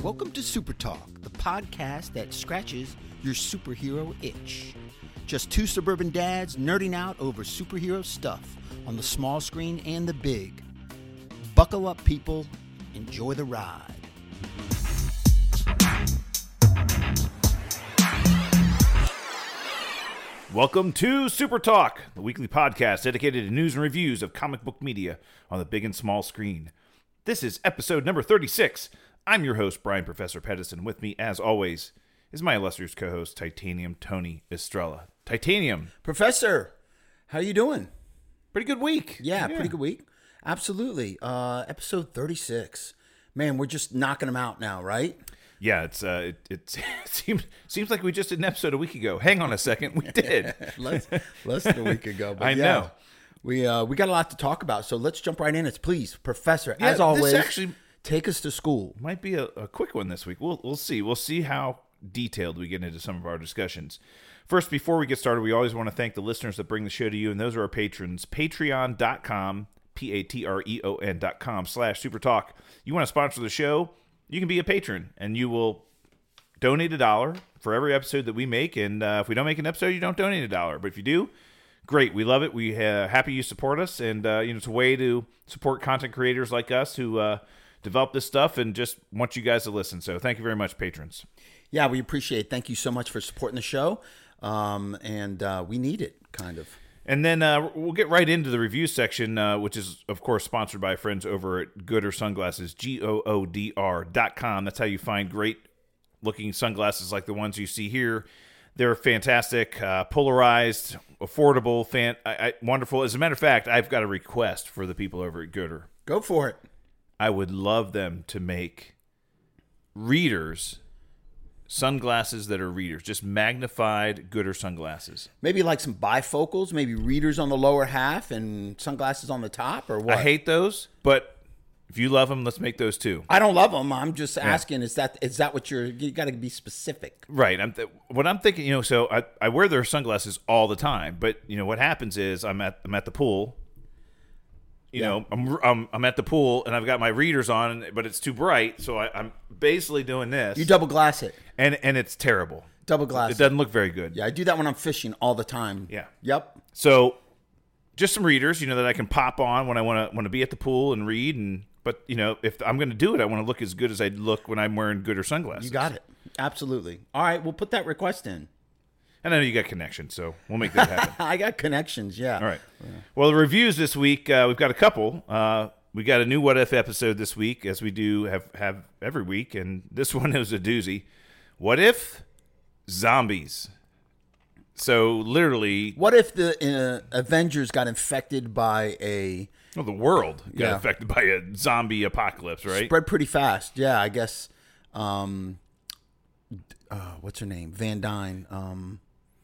Welcome to Super Talk, the podcast that scratches your superhero itch. Just two suburban dads nerding out over superhero stuff on the small screen and the big. Buckle up, people. Enjoy the ride. Welcome to Super Talk, the weekly podcast dedicated to news and reviews of comic book media on the big and small screen. This is episode number 36. I'm your host, Brian Professor Pedersen. With me, as always, is my illustrious co-host, Titanium Tony Estrella. Titanium. Professor, how you doing? Pretty good week. Yeah, pretty good week. Absolutely. Episode 36. Man, we're just knocking them out now, right? Yeah, it seems like we just did an episode a week ago. Hang on a second, we did. less than a week ago. But I know. We got a lot to talk about, so let's jump right in. It's please, Professor, Yeah, as always, this actually take us to school. might be a quick one this week. We'll see. We'll see how detailed we get into some of our discussions. First, before we get started, we always want to thank the listeners that bring the show to you, and those are our patrons. Patreon.com, patreon.com/supertalk. You want to sponsor the show? You can be a patron, and you will donate $1 for every episode that we make. And if we don't make an episode, you don't donate $1. But if you do, great. We love it. We happy you support us, and it's a way to support content creators like us who develop this stuff and just want you guys to listen. So thank you very much, patrons. Yeah, we appreciate it. Thank you so much for supporting the show, and we need it, kind of. And then we'll get right into the review section, which is, of course, sponsored by friends over at Gooder Sunglasses, GOODR.com. That's how you find great-looking sunglasses like the ones you see here. They're fantastic, polarized, affordable, wonderful. As a matter of fact, I've got a request for the people over at Gooder. Go for it. I would love them to make readers sunglasses that are readers, just magnified Gooder sunglasses. Maybe like some bifocals, maybe readers on the lower half and sunglasses on the top, or what? I hate those, but if you love them, let's make those too. I don't love them. I'm just asking, is that what you got to be specific? Right. What I'm thinking, so I wear their sunglasses all the time, but what happens is I'm at the pool. I'm at the pool and I've got my readers on, but it's too bright, so I'm basically doing this. You double glass it. And it's terrible. Double glass. It doesn't look very good. Yeah, I do that when I'm fishing all the time. Yeah. Yep. So, just some readers, that I can pop on when I want to be at the pool and read. But if I'm going to do it, I want to look as good as I look when I'm wearing Gooder sunglasses. You got it. Absolutely. All right, we'll put that request in. And I know you got connections, so we'll make that happen. I got connections, yeah. All right. Yeah. Well, the reviews this week, we've got a couple. We got a new What If episode this week, as we do have every week, and this one is a doozy. What if zombies? So literally, what if the Avengers got infected by the world got affected by a zombie apocalypse, right? Spread pretty fast. Yeah, I guess. What's her name? Van Dyne.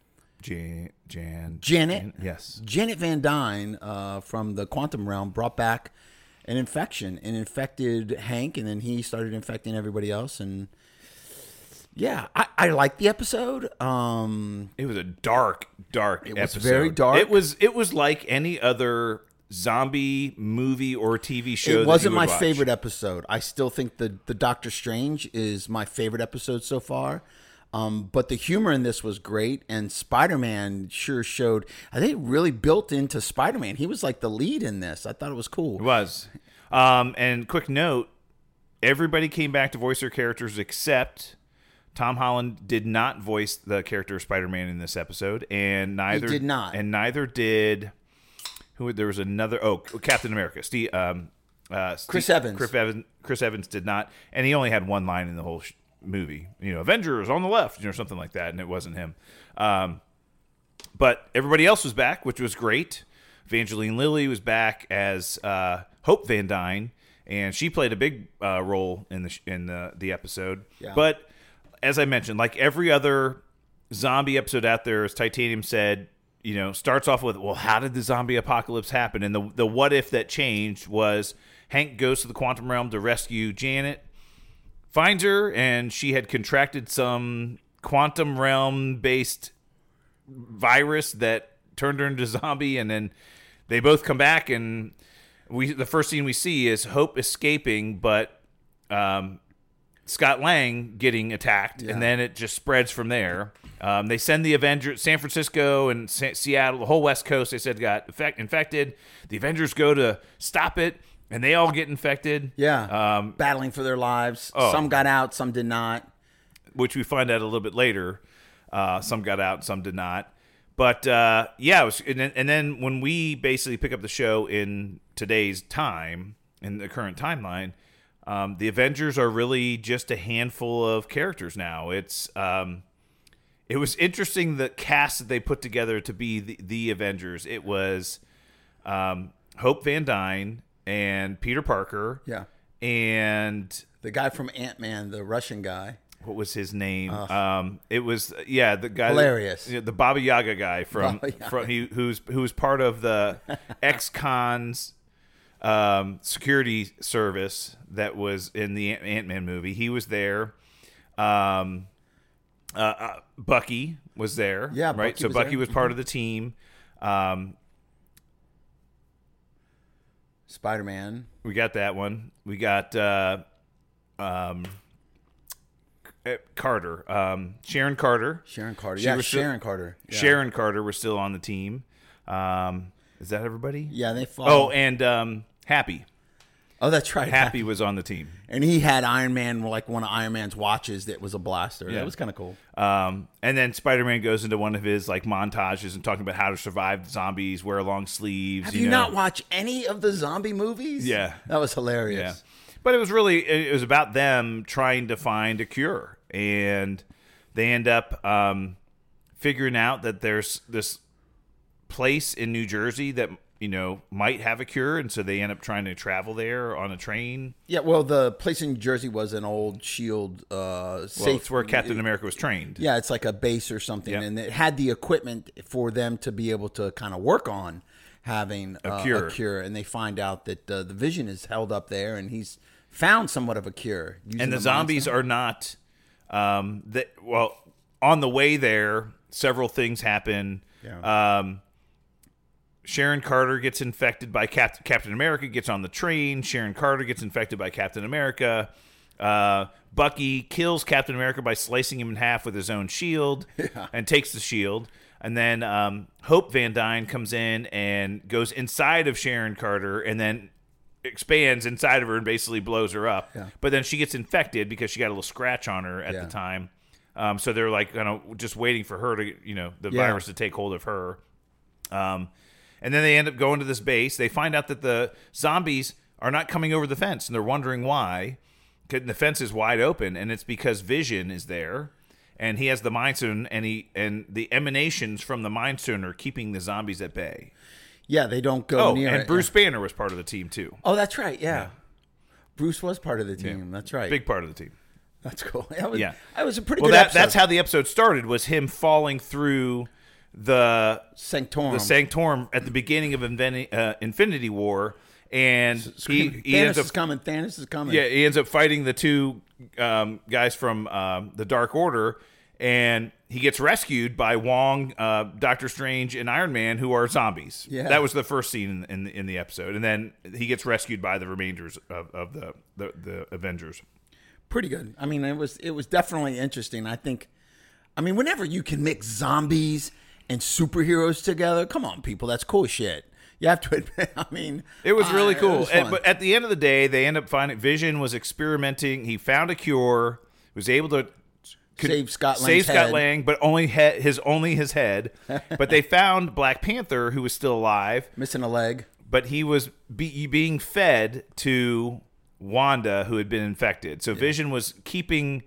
Janet. Yes. Janet Van Dyne from the quantum realm brought back an infection and infected Hank, and then he started infecting everybody else. And yeah, I liked the episode. It was a dark episode. It was very dark. It was like any other zombie movie or TV show. It wasn't my favorite episode. I still think the Doctor Strange is my favorite episode so far. But the humor in this was great, and Spider-Man sure showed. I think really built into Spider-Man. He was like the lead in this. I thought it was cool. It was. And quick note, everybody came back to voice their characters except Tom Holland did not voice the character of Spider-Man in this episode, and neither he did not, and neither did there was another. Captain America. Chris Evans. Chris Evans did not, and he only had one line in the whole movie. Avengers on the left, something like that, and it wasn't him. But everybody else was back, which was great. Evangeline Lilly was back as Hope Van Dyne, and she played a big role in the episode. Yeah. But as I mentioned, like every other zombie episode out there, as Titanium said, starts off with, well, how did the zombie apocalypse happen? And the what if that changed was Hank goes to the quantum realm to rescue Janet, finds her, and she had contracted some quantum realm-based virus that turned her into a zombie, and then they both come back, and the first scene we see is Hope escaping, but Scott Lang getting attacked, and then it just spreads from there. They send the Avengers, San Francisco and Seattle, the whole West Coast, they said got infected. The Avengers go to stop it, and they all get infected. Yeah, battling for their lives. Some got out, some did not. Which we find out a little bit later. Some got out, some did not. But, it was, and then when we basically pick up the show in today's time, in the current timeline, the Avengers are really just a handful of characters now. It was interesting the cast that they put together to be the Avengers. It was Hope Van Dyne and Peter Parker. Yeah. And the guy from Ant-Man, the Russian guy. What was his name? It was the guy hilarious. The Baba Yaga guy from who's part of the ex-cons security service that was in the Ant-Man movie. He was there. Bucky was there. Yeah, right. So Bucky was part of the team. Spider-Man. We got that one. We got Carter. Sharon Carter. Sharon Carter. Carter. Yeah. Sharon Carter was still on the team. Is that everybody? Yeah, they fought. Oh, and Happy. Oh, that's right. Happy was on the team. And he had Iron Man, like one of Iron Man's watches that was a blaster. Yeah. That was kind of cool. And then Spider-Man goes into one of his like montages and talking about how to survive zombies, wear long sleeves. Have you not watched any of the zombie movies? Yeah. That was hilarious. Yeah. But it was about them trying to find a cure. And they end up figuring out that there's this place in New Jersey that might have a cure, and so they end up trying to travel there on a train. Yeah, well, the place in New Jersey was an old SHIELD safe. Well, it's where Captain America was trained. Yeah, it's like a base or something, and it had the equipment for them to be able to kind of work on having a cure. And they find out that the Vision is held up there, and he's found somewhat of a cure. And the zombies are not. On the way there, several things happen. Yeah. Sharon Carter gets infected by Captain America, gets on the train. Sharon Carter gets infected by Captain America. Bucky kills Captain America by slicing him in half with his own shield and takes the shield. And then Hope Van Dyne comes in and goes inside of Sharon Carter and then expands inside of her and basically blows her up. Yeah. But then she gets infected because she got a little scratch on her at the time. So they're like just waiting for her to, the virus to take hold of her. And then they end up going to this base. They find out that the zombies are not coming over the fence, and they're wondering why. The fence is wide open, and it's because Vision is there, and he has the Mind Stone, and the emanations from the Mind Stone are keeping the zombies at bay. Yeah, they don't go near it. And Bruce Banner was part of the team, too. Oh, that's right, yeah. Bruce was part of the team. Yeah. That's right. Big part of the team. That's cool. That was a pretty good episode. That's how the episode started, was him falling through the Sanctorum at the beginning of Infinity War, and Thanos is coming. Thanos is coming. Yeah, he ends up fighting the two guys from the Dark Order, and he gets rescued by Wong, Doctor Strange, and Iron Man, who are zombies. Yeah. That was the first scene in the episode, and then he gets rescued by the remainders of the Avengers. Pretty good. I mean, it was definitely interesting. I think, whenever you can mix zombies and superheroes together, come on, people, that's cool shit. You have to admit, it was really cool. But at the end of the day, they end up finding Vision was experimenting. He found a cure, was able to save Scott Lang, but only his head. But they found Black Panther, who was still alive, missing a leg, but he was being fed to Wanda, who had been infected. So Vision was keeping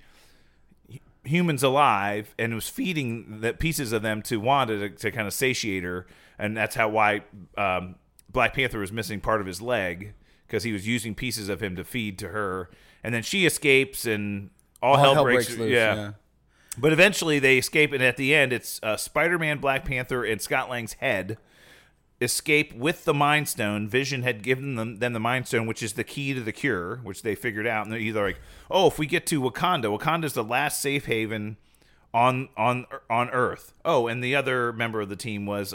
humans alive and was feeding the pieces of them to Wanda to kind of satiate her, and that's why Black Panther was missing part of his leg, because he was using pieces of him to feed to her. And then she escapes, and all hell breaks loose. Yeah. But eventually they escape, and at the end it's Spider-Man, Black Panther, and Scott Lang's head escape with the Mind Stone. Vision had given them the Mind Stone, which is the key to the cure, which they figured out. And they're either like, oh, if we get to Wakanda's the last safe haven on Earth. Oh, and the other member of the team was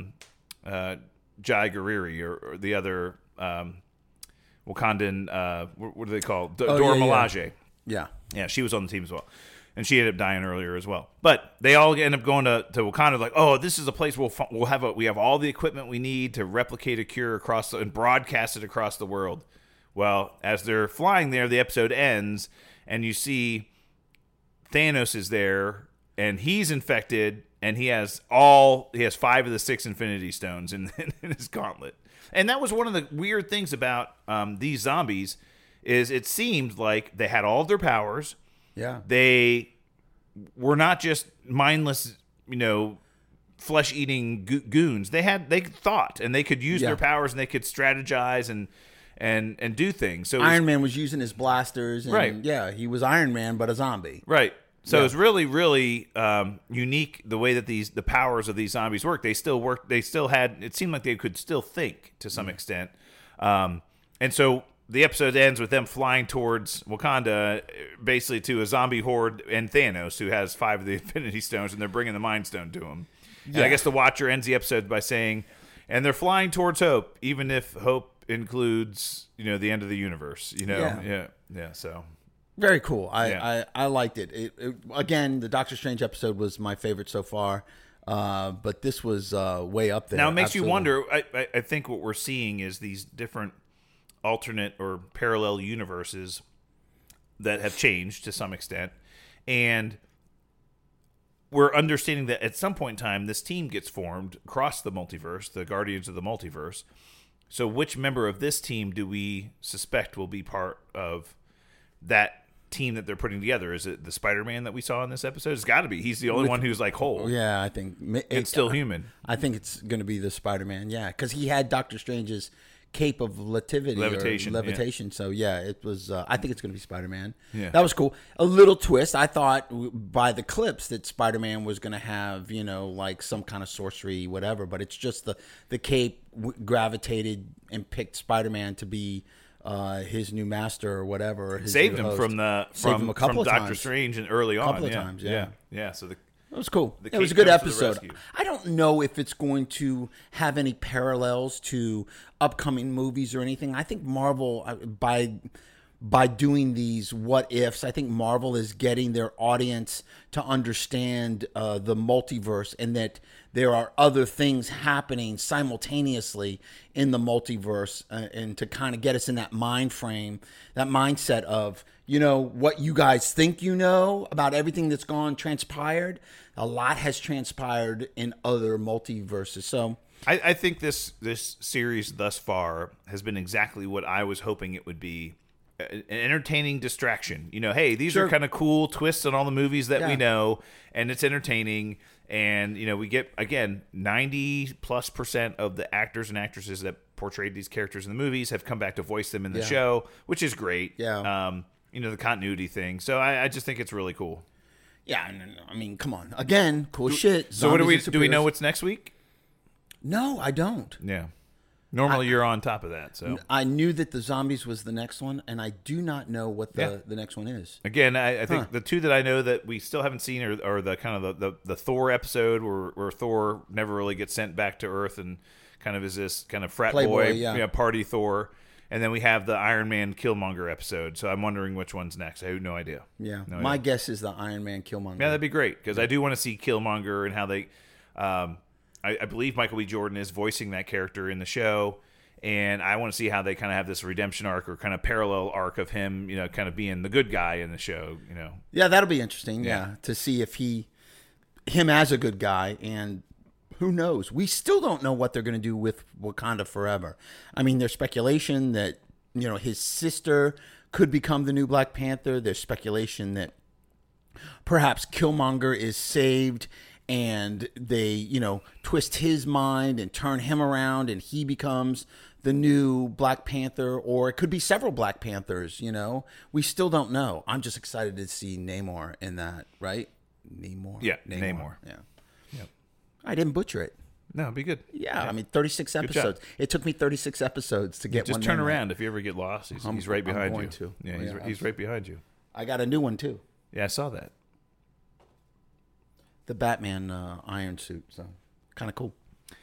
Jai Guriri, or the other Wakandan, what do they call? Dora Milaje. Yeah. Yeah, she was on the team as well. And she ended up dying earlier as well. But they all end up going to Wakanda like, oh, this is a place we have all the equipment we need to replicate a cure and broadcast it across the world. Well, as they're flying there, the episode ends, and you see Thanos is there, and he's infected, and he has 5 of the 6 Infinity Stones in his gauntlet. And that was one of the weird things about these zombies is it seemed like they had all of their powers. Yeah. They were not just mindless, flesh-eating goons. They thought, and they could use their powers, and they could strategize and do things. So Iron Man was using his blasters. And, right. Yeah, he was Iron Man, but a zombie. Right. So it was really, really unique the way that the powers of these zombies work. They still worked. They still had. It seemed like they could still think to some extent. And so the episode ends with them flying towards Wakanda, basically to a zombie horde and Thanos, who has 5 of the Infinity Stones, and they're bringing the Mind Stone to him. Yeah. And I guess the Watcher ends the episode by saying, "And they're flying towards hope, even if hope includes, the end of the universe." Yeah. So. Very cool. I liked it. Again, the Doctor Strange episode was my favorite so far, but this was way up there. Now it makes you wonder. I think what we're seeing is these different alternate or parallel universes that have changed to some extent, and we're understanding that at some point in time, this team gets formed across the multiverse, the Guardians of the Multiverse. So which member of this team do we suspect will be part of that team that they're putting together? Is it the Spider-Man that we saw in this episode? It's got to be. He's the only one who's like whole. Yeah, I think it's still human. I think it's going to be the Spider-Man. Yeah, because he had Doctor Strange's cape of levitation. Yeah. So yeah, it was. I think it's going to be Spider-Man. Yeah, that was cool. A little twist. I thought by the clips that Spider-Man was going to have, like some kind of sorcery, whatever. But it's just the cape gravitated and picked Spider-Man to be his new master or whatever. His saved him from Doctor times. Strange and early on. A couple of times. Yeah. So it was cool. It was a good episode. I don't know if it's going to have any parallels to upcoming movies or anything. I think Marvel, by doing these what ifs, I think Marvel is getting their audience to understand the multiverse, and that there are other things happening simultaneously in the multiverse, and to kind of get us in that mind frame, that mindset of, what you guys think about everything that's transpired. A lot has transpired in other multiverses. So I think this series thus far has been exactly what I was hoping it would be. An entertaining distraction. Hey, these are kind of cool twists on all the movies that we know, and it's entertaining. And, we get, again, 90+% of the actors and actresses that portrayed these characters in the movies have come back to voice them in the show, which is great. Yeah. The continuity thing. So I just think it's really cool. Yeah. I mean, come on. Again, cool shit. So do we know what's next week? No, I don't. Yeah. Normally you're on top of that. So I knew that the zombies was the next one, and I do not know what the next one is. Again, I think the two that I know that we still haven't seen are the kind of the Thor episode where Thor never really gets sent back to Earth and kind of is this kind of frat boy party Thor. And then we have the Iron Man Killmonger episode. So I'm wondering which one's next. I have no idea. Yeah. My guess is the Iron Man Killmonger. Yeah, that'd be great, because I do want to see Killmonger and how they I believe Michael B. Jordan is voicing that character in the show, and I want to see how they kind of have this redemption arc or kind of parallel arc of him, kind of being the good guy in the show, Yeah, that'll be interesting, to see if him as a good guy, and who knows? We still don't know what they're going to do with Wakanda Forever. I mean, there's speculation that, his sister could become the new Black Panther. There's speculation that perhaps Killmonger is saved and they, twist his mind and turn him around and he becomes the new Black Panther, or it could be several Black Panthers, We still don't know. I'm just excited to see Namor in that, right? Namor? Yeah, Namor. Yeah. Yep. I didn't butcher it. No, it'd be good. Yeah, I mean, 36 episodes. It took me 36 episodes to get one. Just turn around. If you ever get lost, he's right behind you. To. Yeah, he's right behind you. I got a new one, too. Yeah, I saw that. The Batman iron suit, so kind of cool.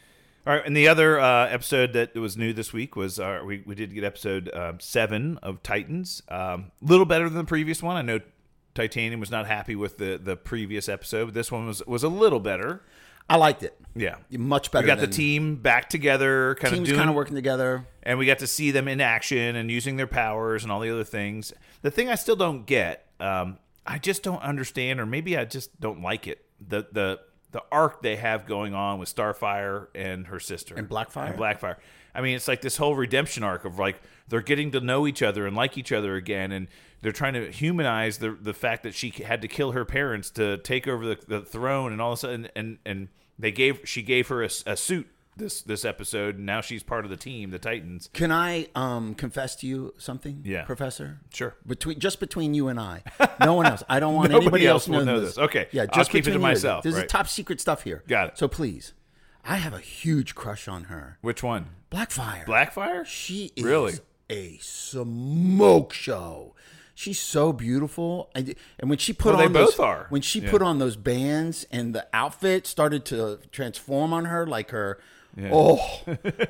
All right, and the other episode that was new this week was we did get episode 7 of Titans. A little better than the previous one. I know Titanium was not happy with the previous episode, but this one was a little better. I liked it. Yeah, much better. We got the team back together, kind of working together, and we got to see them in action and using their powers and all the other things. The thing I still don't get, I just don't understand, or maybe I just don't like it. The arc they have going on with Starfire and her sister. And Blackfire. I mean, it's like this whole redemption arc of like they're getting to know each other and like each other again, and they're trying to humanize the fact that she had to kill her parents to take over the throne, and all of a sudden, and she gave her a suit this episode, and now she's part of the team, the Titans. Can I confess to you something, Yeah. Professor? Sure. Between you and I, no one else. I don't want anybody else to know this. Okay. Yeah, I'll keep it to myself. There's right. top secret stuff here. Got it. So please, I have a huge crush on her. Which one? Blackfire. Blackfire? She is Really? a smoke show. She's so beautiful, and when she put Well, on they those, both are. When she Yeah. put on those bands and the outfit started to transform on her, like her. Yeah. Oh,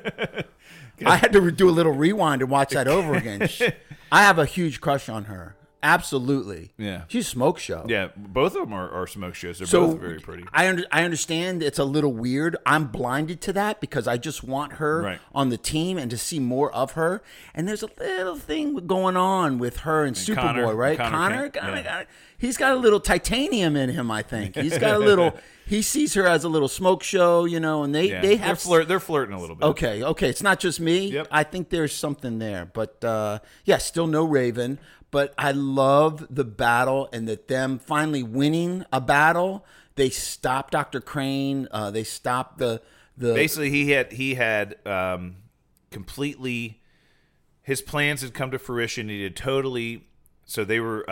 I had to do a little rewind and watch that over again. I have a huge crush on her. Absolutely. Yeah. She's a smoke show. Yeah, both of them are smoke shows. They're So both very pretty. I understand it's a little weird. I'm blinded to that because I just want her Right. on the team and to see more of her. And there's a little thing going on with her and Superboy, Connor- right? Connor Connor, he's got a little titanium in him, I think. He's got a little. He sees her as a little smoke show, and they have they're flirting a little bit. Okay. It's not just me. Yep. I think there's something there. But still no Raven. But I love the battle and that them finally winning a battle. They stopped Dr. Crane. They stopped the Basically, he had completely his plans had come to fruition. He had totally. So they were.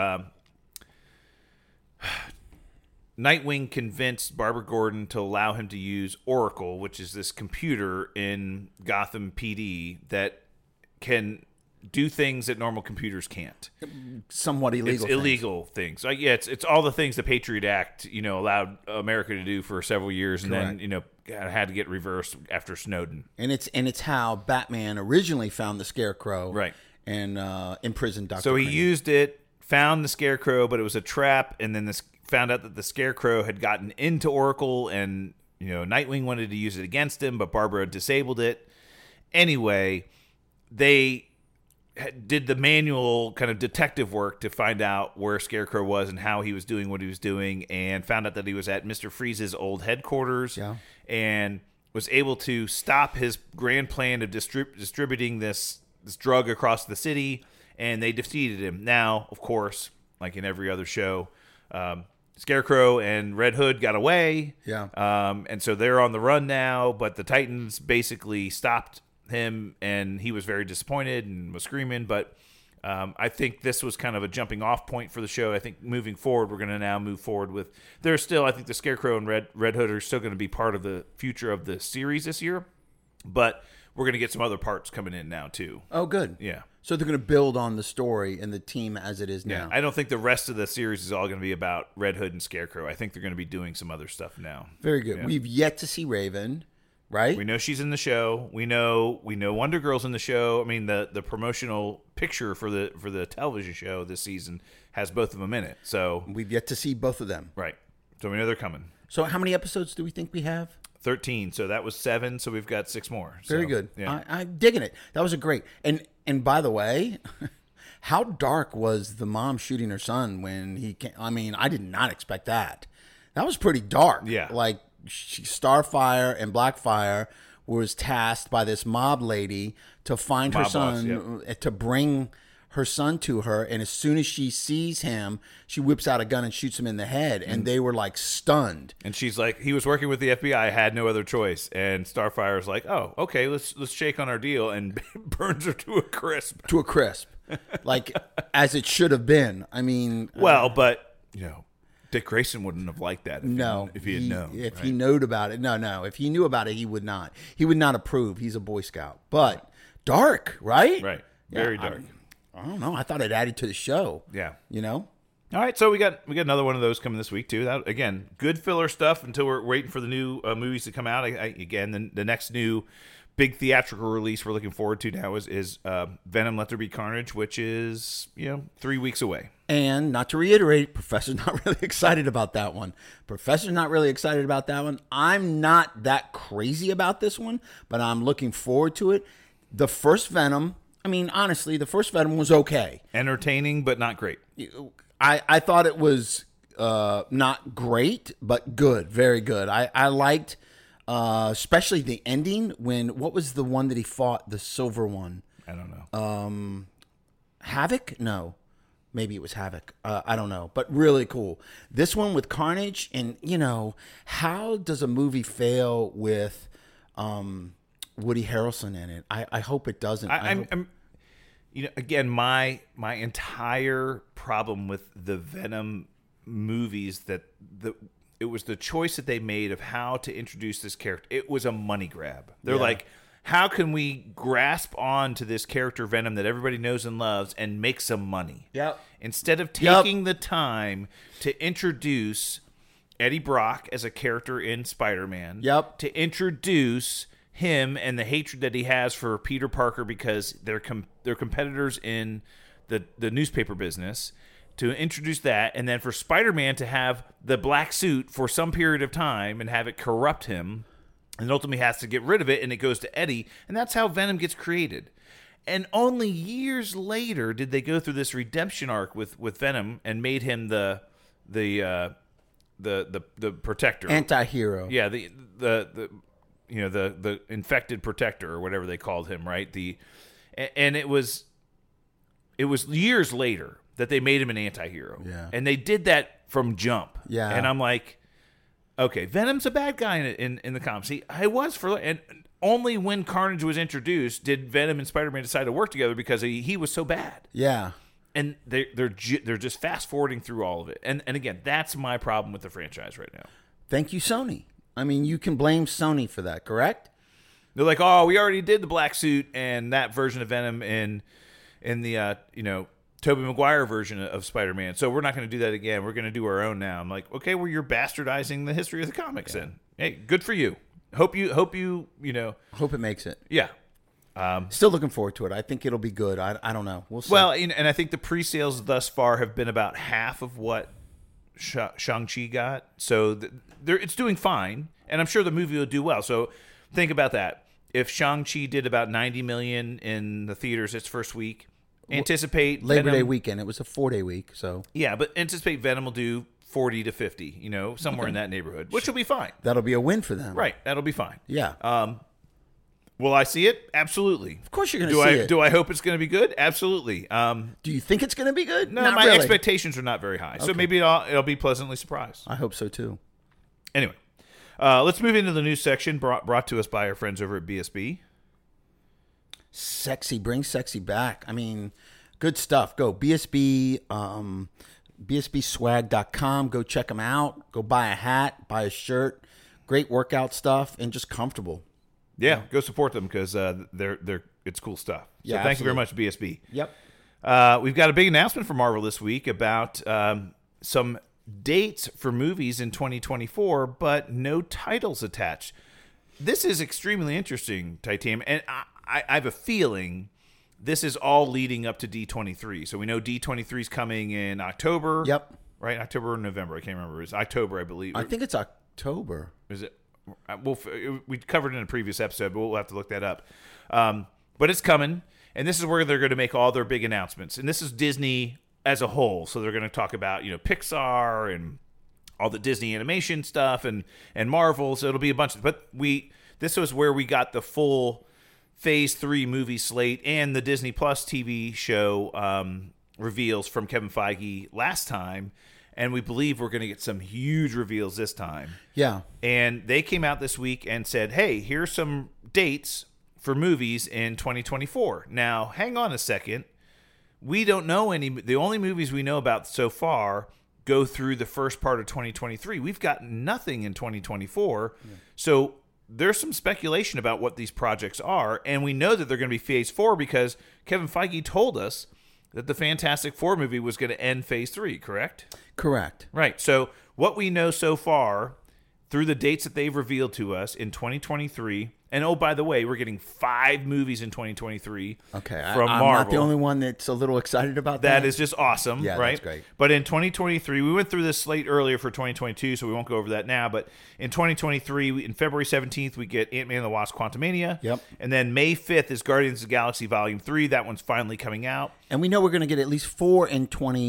Nightwing convinced Barbara Gordon to allow him to use Oracle, which is this computer in Gotham PD that can do things that normal computers can't. somewhat illegal. It's illegal things. Like, yeah, it's all the things the Patriot Act, allowed America to do for several years, and Correct. then had to get reversed after Snowden. And it's how Batman originally found the Scarecrow, Right. And imprisoned Dr. So he Crane. used it, found the Scarecrow, but it was a trap, and then found out that the Scarecrow had gotten into Oracle, and Nightwing wanted to use it against him, but Barbara disabled it. Anyway, they did the manual kind of detective work to find out where Scarecrow was and how he was doing what he was doing, and found out that he was at Mr. Freeze's old headquarters, Yeah. and was able to stop his grand plan of distributing this drug across the city, and they defeated him. Now, of course, like in every other show, Scarecrow and Red Hood got away, Yeah. and so they're on the run now, but the Titans basically stopped him, and he was very disappointed and was screaming. But I think this was kind of a jumping off point for the show. I think moving forward, we're going to now move forward with. There's still, I think, the Scarecrow and Red Hood are still going to be part of the future of the series this year, but we're going to get some other parts coming in now too. Oh, good. Yeah. So they're going to build on the story and the team as it is now. I don't think the rest of the series is all going to be about Red Hood and Scarecrow. I think they're going to be doing some other stuff now. Very good. Yeah. We've yet to see Raven, right? We know she's in the show. We know Wonder Girl's in the show. I mean, the promotional picture for the television show this season has both of them in it. So We've yet to see both of them. right. So we know they're coming. So how many episodes do we think we have? 13. So that was 7. So we've got 6 more. So, Very good. Yeah. I'm digging it. That was a great. And by the way, how dark was the mom shooting her son when he came? I mean, I did not expect that. That was pretty dark. Yeah. Like Starfire and Blackfire was tasked by this mob lady to find her Mob boss, son, to bring her son to her, and as soon as she sees him, she whips out a gun and shoots him in the head, and they were like stunned. And she's like, he was working with the FBI. I had no other choice. And Starfire's like, oh, okay, let's shake on our deal, and burns her to a crisp. To a crisp, like as it should have been. I mean, Well, but Dick Grayson wouldn't have liked that. If he had known. If right? he knowed about it, no. If he knew about it, he would not. He would not approve. He's a Boy Scout, but dark, right? Right. Yeah, Very dark. I don't know. I thought it added to the show. Yeah. All right, so we got another one of those coming this week too. That, again, good filler stuff until we're waiting for the new movies to come out. Again, the next new big theatrical release we're looking forward to now is Venom: Let There Be Carnage, which is 3 weeks away. And not to reiterate, Professor's not really excited about that one. I'm not that crazy about this one, but I'm looking forward to it. The first Venom, I mean, honestly, the first Venom was okay. Entertaining, but not great. I thought it was not great, but good, very good. I liked especially the ending what was the one that he fought, the silver one? I don't know. Havoc? No. Maybe it was Havoc. I don't know. But really cool. This one with Carnage, and, how does a movie fail with Woody Harrelson in it? I hope it doesn't. Again, my entire problem with the Venom movies it was the choice that they made of how to introduce this character. It was a money grab. They're like, how can we grasp on to this character Venom that everybody knows and loves and make some money? Yep. Instead of taking the time to introduce Eddie Brock as a character in Spider-Man. Yep. To introduce him and the hatred that he has for Peter Parker because they're competitors in the newspaper business, to introduce that, and then for Spider-Man to have the black suit for some period of time and have it corrupt him, and ultimately has to get rid of it, and it goes to Eddie, and that's how Venom gets created. And only years later did they go through this redemption arc with Venom and made him the protector, anti-hero. Yeah, the infected protector or whatever they called him, right? And it was years later that they made him an anti-hero. Yeah. And they did that from jump. Yeah. And I'm like, okay, Venom's a bad guy in the comics. And only when Carnage was introduced did Venom and Spider-Man decide to work together because he was so bad. Yeah. And they're just fast forwarding through all of it. And again, that's my problem with the franchise right now. Thank you, Sony. I mean, you can blame Sony for that, correct? They're like, oh, we already did the black suit and that version of Venom in the Tobey Maguire version of Spider-Man, so we're not going to do that again. We're going to do our own now. I'm like, okay, well, you're bastardizing the history of the comics then. Hey, good for you. Hope it makes it. Yeah. Still looking forward to it. I think it'll be good. I don't know. We'll see. Well, and I think the pre-sales thus far have been about half of what Shang-Chi got. So it's doing fine, and I'm sure the movie will do well. So think about that. If Shang-Chi did about $90 million in the theaters its first week, anticipate Labor Day weekend. It was a 4-day week, so yeah. But anticipate Venom will do 40 to 50, somewhere in that neighborhood, which will be fine. That'll be a win for them, right? That'll be fine. Yeah. Will I see it? Absolutely. Of course, you're going to see it. Do I hope it's going to be good? Absolutely. Do you think it's going to be good? No, Not my really. expectations are not very high, so maybe it'll be pleasantly surprised. I hope so too. Anyway, let's move into the news section brought to us by our friends over at BSB. Sexy, bring sexy back. I mean, good stuff. Go BSB, BSBswag.com. Go check them out. Go buy a hat, buy a shirt. Great workout stuff and just comfortable. Yeah, go support them because it's cool stuff. So yeah, thank you very much, BSB. Yep. We've got a big announcement from Marvel this week about some dates for movies in 2024, but no titles attached. This is extremely interesting, Titanium, and I have a feeling this is all leading up to D23. So we know D23 is coming in October. Yep. Right? October or November. I can't remember. It's October, I believe. I think it's October. Is it? We covered it in a previous episode, but we'll have to look that up. But it's coming, and this is where they're going to make all their big announcements. And this is Disney as a whole. So they're going to talk about, Pixar and all the Disney animation stuff and Marvel. So it'll be a bunch of, but this was where we got the full Phase 3 movie slate and the Disney Plus TV show reveals from Kevin Feige last time. And we believe we're going to get some huge reveals this time. Yeah. And they came out this week and said, hey, here's some dates for movies in 2024. Now, hang on a second. We don't know any. The only movies we know about so far go through the first part of 2023. We've got nothing in 2024. Yeah. So there's some speculation about what these projects are. And we know that they're going to be Phase 4 because Kevin Feige told us that the Fantastic Four movie was going to end Phase 3, correct? Correct. Right. So what we know so far through the dates that they've revealed to us in 2023, and oh, by the way, we're getting 5 movies in 2023 Okay, from I'm Marvel. not the only one that's a little excited about that. That is just awesome, Yeah, right? that's great. But in 2023, we went through this slate earlier for 2022, so we won't go over that now. But in 2023, in February 17th, we get Ant-Man and the Wasp: Quantumania. Yep. And then May 5th is Guardians of the Galaxy Volume 3. That one's finally coming out. And we know we're going to get at least 4 in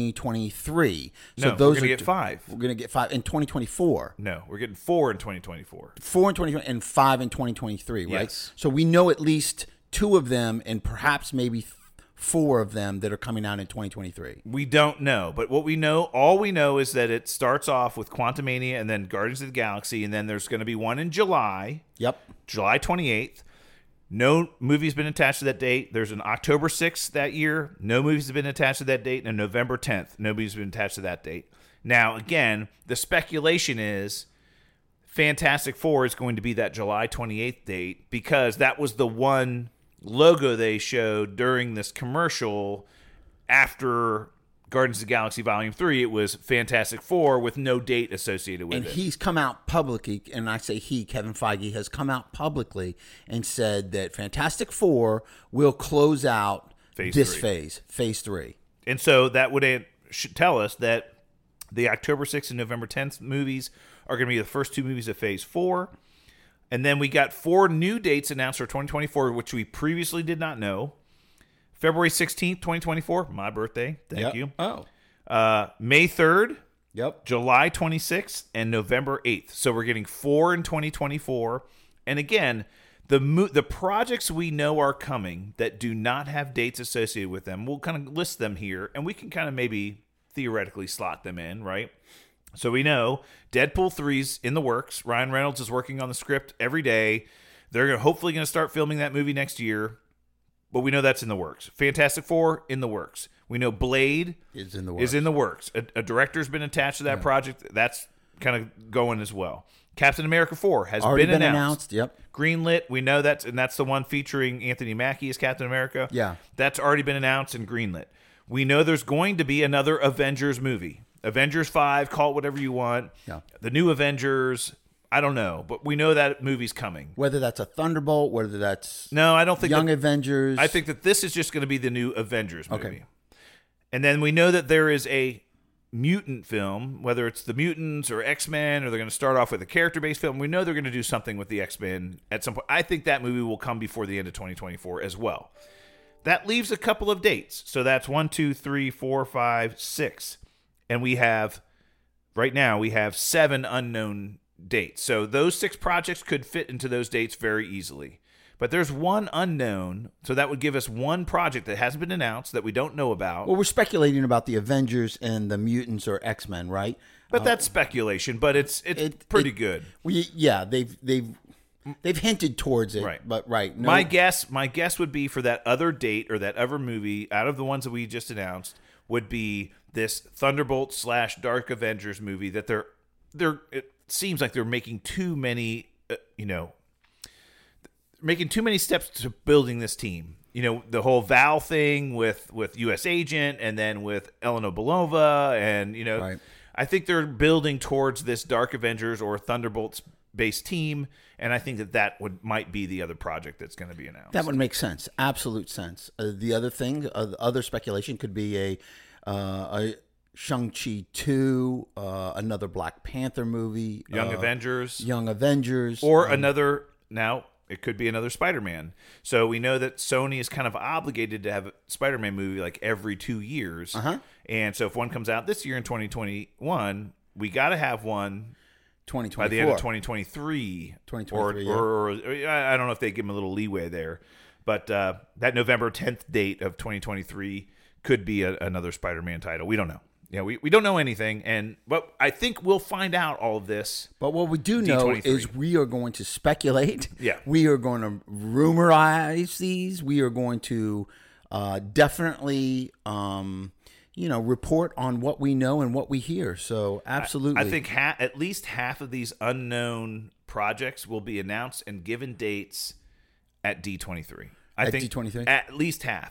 2023. So No, those we're going to get 5. We're going to get 5 in 2024. No, we're getting 4 in 2024. 4 in 2020 and 5 in 2023, right? Yes. So we know at least 2 of them and perhaps maybe 4 of them that are coming out in 2023. We don't know, but what we know, all we know is that it starts off with Quantumania and then Guardians of the Galaxy, and then there's going to be one in July. Yep. July 28th. No movie's been attached to that date. There's an October 6th that year. No movies have been attached to that date. And November 10th. No movies have been attached to that date. Now, again, the speculation is Fantastic Four is going to be that July 28th date because that was the one logo they showed during this commercial after Guardians of the Galaxy Volume 3. It was Fantastic Four with no date associated with And it. he's come out publicly, and I say he, Kevin Feige, has come out publicly and said that Fantastic Four will close out Phase 3. Phase 3. And so that should tell us that the October 6th and November 10th movies are going to be the first 2 movies of Phase 4. And then we got 4 new dates announced for 2024, which we previously did not know. February 16th, 2024, my birthday. Thank you. Oh. May 3rd, Yep. July 26th, and November 8th. So we're getting 4 in 2024. And again, the projects we know are coming that do not have dates associated with them, we'll kind of list them here, and we can kind of maybe theoretically slot them in, right? So we know Deadpool 3's in the works. Ryan Reynolds is working on the script every day. They're hopefully going to start filming that movie next year. But we know that's in the works. Fantastic Four, in the works. We know Blade Is in the works. is in the works. A director's been attached to that project. That's kind of going as well. Captain America 4 has Already been announced. Yep. Greenlit, we know that's the one featuring Anthony Mackie as Captain America. Yeah. That's already been announced and greenlit. We know there's going to be another Avengers movie. Avengers 5, call it whatever you want. Yeah. The new Avengers, I don't know, but we know that movie's coming. Whether that's a Thunderbolt, whether that's No, I don't think Young Avengers. I think that this is just going to be the new Avengers movie. Okay. And then we know that there is a mutant film, whether it's the Mutants or X-Men, or they're going to start off with a character-based film. We know they're going to do something with the X-Men at some point. I think that movie will come before the end of 2024 as well. That leaves a couple of dates. So that's 1, 2, 3, 4, 5, 6. And right now, we have 7 unknown dates. So those 6 projects could fit into those dates very easily. But there's one unknown, so that would give us one project that hasn't been announced that we don't know about. Well, we're speculating about the Avengers and the Mutants or X-Men, right? But that's speculation, but it's pretty good. They've hinted towards it, Right. But right, no, My guess would be for that other date or that other movie out of the ones that we just announced would be this Thunderbolt / Dark Avengers movie that it seems like they're making too many making too many steps to building this team. You know, the whole Val thing with US Agent and then with Elena Belova and Right. I think they're building towards this Dark Avengers or Thunderbolts based team, and I think that might be the other project that's going to be announced. that would make sense, absolute sense. The other thing, the other speculation could be a Shang-Chi 2, another Black Panther movie, Young Avengers, or another. Now it could be another Spider-Man. So we know that Sony is kind of obligated to have a Spider-Man movie like every 2 years. And so if one comes out this year in 2021, we got to have one 2024. by the end of 2023. 2023, or I don't know if they give them a little leeway there. But that November 10th date of 2023 could be another Spider-Man title. We don't know. Yeah, we don't know anything, but I think we'll find out all of this. But what we do know D23. is we are going to speculate. Yeah. We are going to rumorize these. We are going to definitely, report on what we know and what we hear. So absolutely. I think at least half of these unknown projects will be announced and given dates at D23. I think D23? at least half.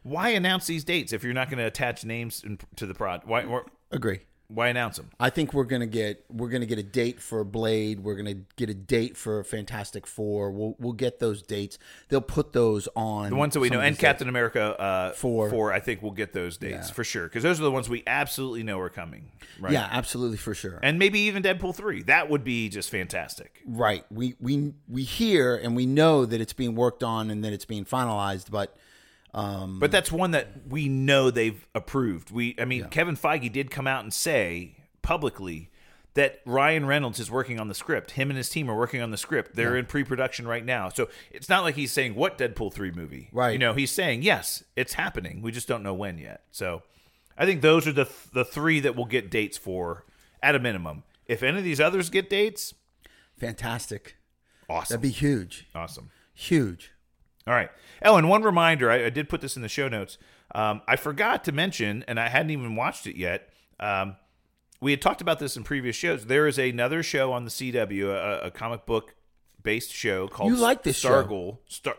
why announce these dates if you're not going to attach names to the prod? Agree. Why announce them? I think we're gonna get a date for Blade. We're gonna get a date for Fantastic Four. We'll get those dates. They'll put those on the ones that we know, and Captain America 4. I think we'll get those dates for sure, because those are the ones we absolutely know are coming. Right? Yeah, absolutely, for sure. And maybe even Deadpool 3. That would be just fantastic. Right. We hear and we know that it's being worked on and that it's being finalized, but that's one that we know they've approved. Kevin Feige did come out and say publicly that Ryan Reynolds is working on the script. Him and his team are working on the script. They're in pre-production right now. So it's not like he's saying, what Deadpool 3 movie? Right. He's saying, yes, it's happening. We just don't know when yet. So I think those are the three that we'll get dates for at a minimum. If any of these others get dates, fantastic. Awesome. That'd be huge. Awesome. Huge. All right. Oh, and one reminder, I did put this in the show notes. I forgot to mention, and I hadn't even watched it yet. We had talked about this in previous shows. There is another show on the CW, a comic book based show called You like this Stargirl.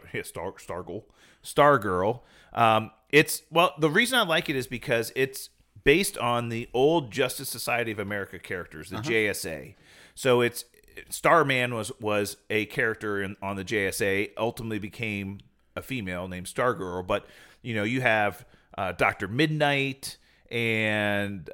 Stargirl. The reason I like it is because it's based on the old Justice Society of America characters, the JSA. So it's Starman was a character on the JSA, ultimately became a female named Stargirl. But, you have Dr. Midnight and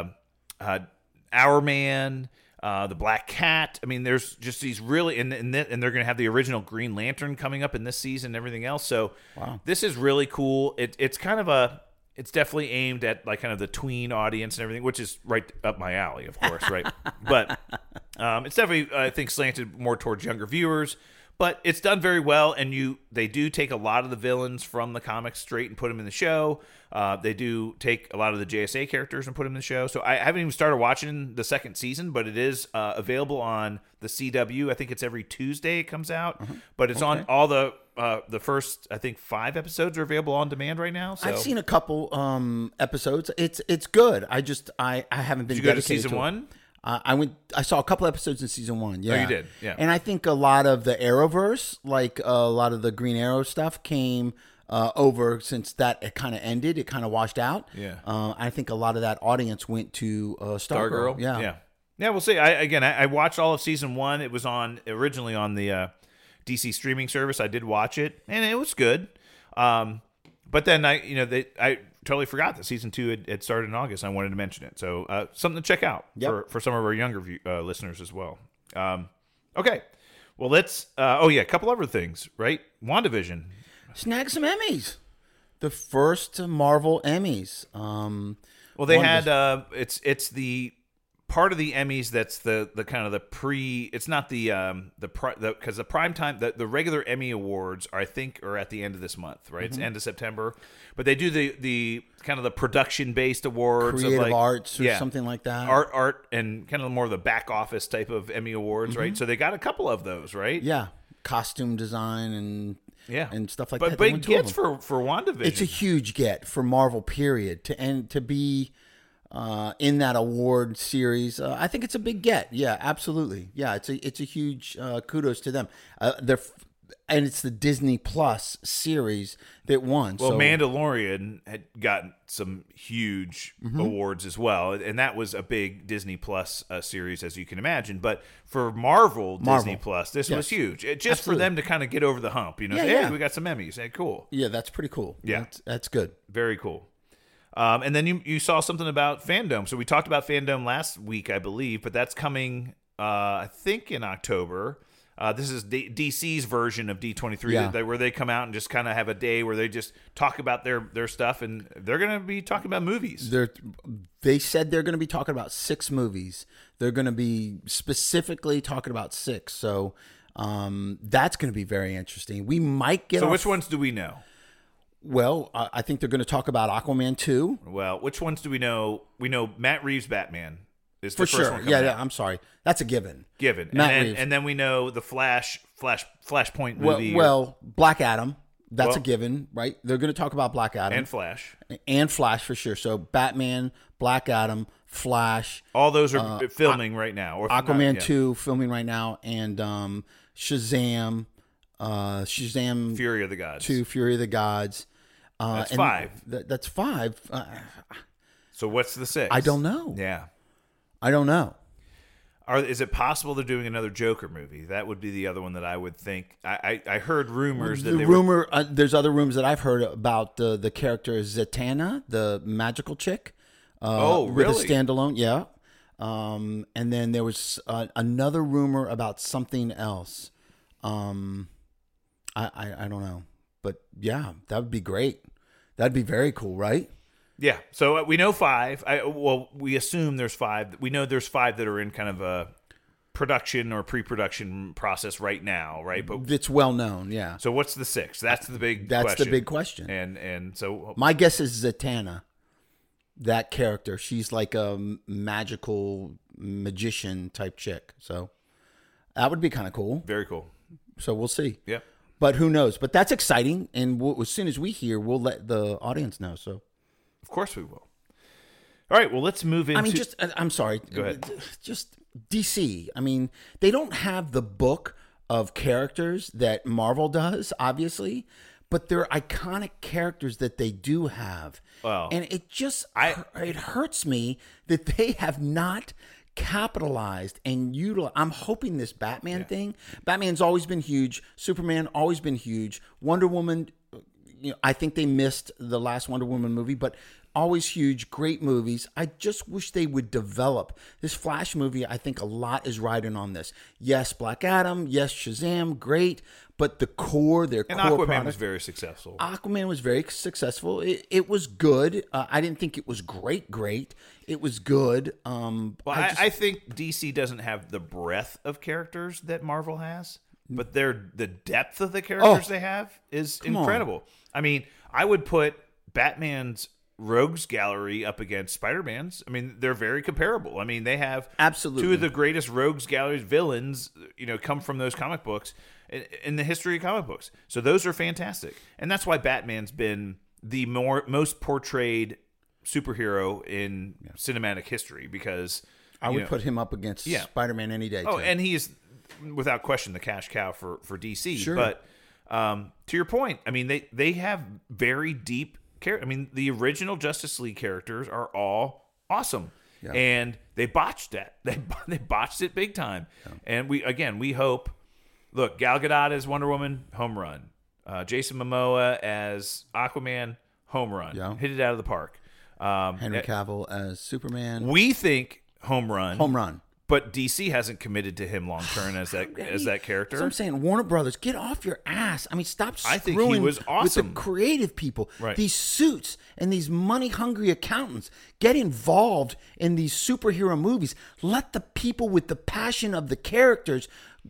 Hourman, the Black Cat. I mean, there's just these really, and they're going to have the original Green Lantern coming up in this season and everything else. So This is really cool. It's kind of it's definitely aimed at like kind of the tween audience and everything, which is right up my alley, of course, right? But it's definitely, I think, slanted more towards younger viewers. But it's done very well, and they do take a lot of the villains from the comics straight and put them in the show. They do take a lot of the JSA characters and put them in the show. So I haven't even started watching the second season, but it is available on the CW. I think it's every Tuesday it comes out, but it's on all the first, I think, 5 episodes are available on demand right now. So I've seen a couple episodes. It's good. I haven't been. Did you go to season 1? I saw a couple episodes in season 1. Yeah, you did. Yeah, and I think a lot of the Arrowverse, like a lot of the Green Arrow stuff, came over since that it kind of ended. It kind of washed out. Yeah, I think a lot of that audience went to Stargirl. Yeah. We'll see. I watched all of season 1. It was originally on the DC streaming service. I did watch it, and it was good. But then I totally forgot that season 2 had started in August. I wanted to mention it, so something to check out for some of our younger listeners as well. Okay, well let's. A couple other things, right? WandaVision snagged some Emmys. The first Marvel Emmys. Well, they had it's the part of the Emmys that's the kind of the pre. It's not because the prime time the regular Emmy awards are at the end of this month, right? It's end of September, but they do the kind of the production based awards, creative arts or something like that. Art and kind of more of the back office type of Emmy awards, right? So they got a couple of those, right? Yeah, costume design and stuff like that. But big gets for WandaVision. It's a huge get for Marvel. Period. To be in that award series, I think it's a big get. Yeah, absolutely. Yeah, it's a huge kudos to them. And it's the Disney Plus series that won. Well, Mandalorian had gotten some huge awards as well, and that was a big Disney Plus series, as you can imagine. But for Marvel. Disney Plus, this was huge. For them to kind of get over the hump, hey, we got some Emmys. Hey, cool. Yeah, that's pretty cool. Yeah, that's good. Very cool. And then you saw something about Fandom. So we talked about Fandom last week, I believe, but that's coming, I think, in October. This is DC's version of D23, where they come out and just kind of have a day where they just talk about their stuff, and they're going to be talking about movies. They said they're going to be talking about 6 movies. They're going to be specifically talking about 6. So that's going to be very interesting. We might get. So which ones do we know? Well, I think they're going to talk about Aquaman 2. Well, which ones do we know? We know Matt Reeves' Batman is for the first sure. one. Yeah, I'm sorry. That's a given. And then we know the Flashpoint movie. Well, Black Adam. That's a given, right? They're going to talk about Black Adam and Flash for sure. So Batman, Black Adam, Flash. All those are filming right now. Or Aquaman 2 filming right now, and Shazam. Fury of the Gods. 2, Fury of the Gods. That's 5. That's 5. So what's the 6? I don't know. Yeah. I don't know. Is it possible they're doing another Joker movie? That would be the other one that I would think. I heard rumors that there's other rumors that I've heard about the character Zatanna, the magical chick. Really? With a standalone, yeah. And then there was another rumor about something else. I don't know, but yeah, that would be great. That'd be very cool, right? Yeah. So we know 5. We assume there's 5. We know there's 5 that are in kind of a production or pre-production process right now, right? But it's well known, yeah. So what's the 6? That's the big question. That's the big question. And so my guess is Zatanna, that character. She's like a magical magician type chick. So that would be kind of cool. Very cool. So we'll see. Yeah. But who knows? But that's exciting. And as soon as we hear, we'll let the audience know. So. Of course we will. All right, well, let's move into... I'm sorry. Go ahead. Just DC. I mean, they don't have the book of characters that Marvel does, obviously, but they're iconic characters that they do have. Well, and it just it hurts me that they have not capitalized and utilized. I'm hoping this Batman thing. Batman's always been huge. Superman always been huge. Wonder Woman... I think they missed the last Wonder Woman movie, but always huge, great movies. I just wish they would develop this Flash movie. I think a lot is riding on this. Yes, Black Adam. Yes, Shazam. Great. But the core, their and core Aquaman product, was very successful. Aquaman was very successful. It was good. I didn't think it was great. It was good. I think DC doesn't have the breadth of characters that Marvel has. But the depth of the characters they have is incredible. I mean, I would put Batman's rogues gallery up against Spider-Man's. I mean, they're very comparable. I mean, they have absolutely 2 of the greatest rogues galleries villains, come from those comic books in the history of comic books. So those are fantastic. And that's why Batman's been the most portrayed superhero in cinematic history, because I would put him up against Spider-Man any day. Oh, and he is without question the cash cow for DC. Sure. But to your point, I mean, they have very deep characters. I mean, the original Justice League characters are all awesome. Yeah. And they botched that. They botched it big time. Yeah. And we hope, look, Gal Gadot as Wonder Woman, home run. Jason Momoa as Aquaman, home run. Yeah. Hit it out of the park. Henry Cavill as Superman. We think home run. Home run. But DC hasn't committed to him long term as that character. So I'm saying, Warner Brothers, get off your ass. I mean, stop screwing I think he was awesome. with the creative people. Right. These suits and these money-hungry accountants get involved in these superhero movies. Let the people with the passion of the characters